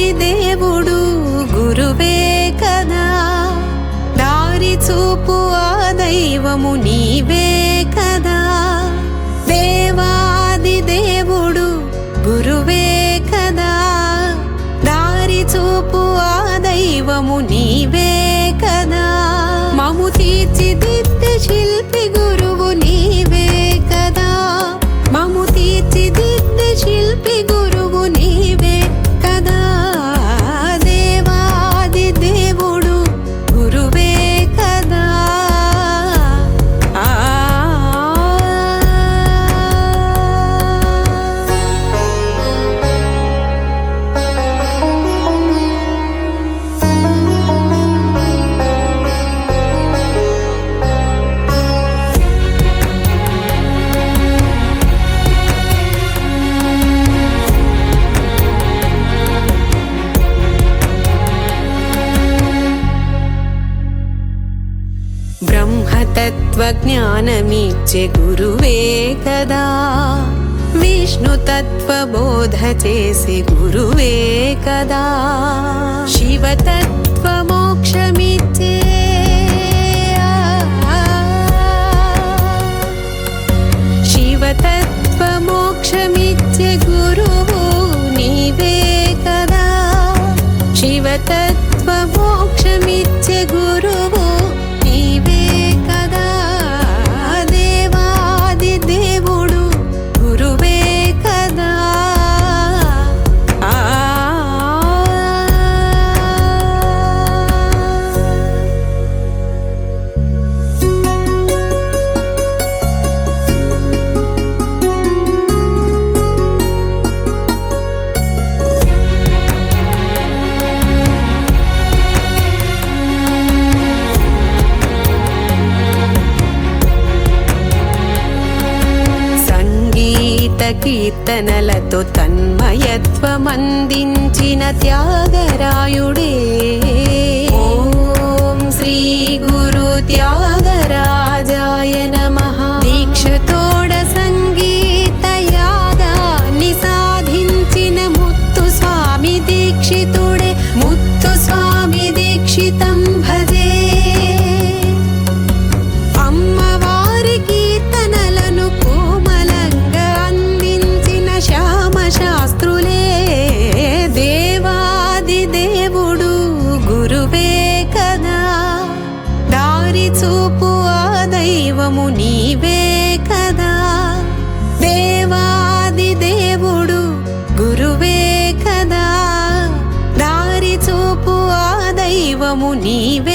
దేవుడు గురువే కదా, దారి చూపు ఆ దైవము నీవే కదా. దేవాది దేవుడు గురువే కదా, దారి చూపు ఆ దైవము నీవే కదా. మము తీర్చిదిద్దే శిల్పి గురువు నీవే కదా, మము తీర్చిదిద్దే శిల్పి గురువు నీవే కదా. దేవాది దేవుడు గురువే కదా. బ్రహ్మతత్వజ్ఞానమిచ్చే గురువే కదా, విష్ణుతత్వ బోధ చేసే గురువే కదా. శివతత్వ మోక్షమిచ్చే శివతత్వ మోక్షమిచ్చే గురువు నీవే కదా, శివతత్వ మోక్షమిచ్చే గురువు నీవే కదా. దేవాది దేవుడు గురువే కదా. కీర్తనలతో తన్మయత్వమందించిన త్యాగరాయుడే. ఓం శ్రీ గురు త్యాగరాజాయ నమః. దీక్షతోడ సంగీత యాగాన్ని సాధించిన ముత్తు స్వామి దీక్షితుడే, ముత్తు స్వామి దీక్షితం భజే. అమ్మవారి కీర్తనలను కోమలంగా శాస్త్రులే. దేవాది దేవుడు గురువే కదా, దారి చూపు ఆ దైవము నీవే కదా. దేవాది దేవుడు గురువే కదా, దారి చూపు ఆ దైవము నీవే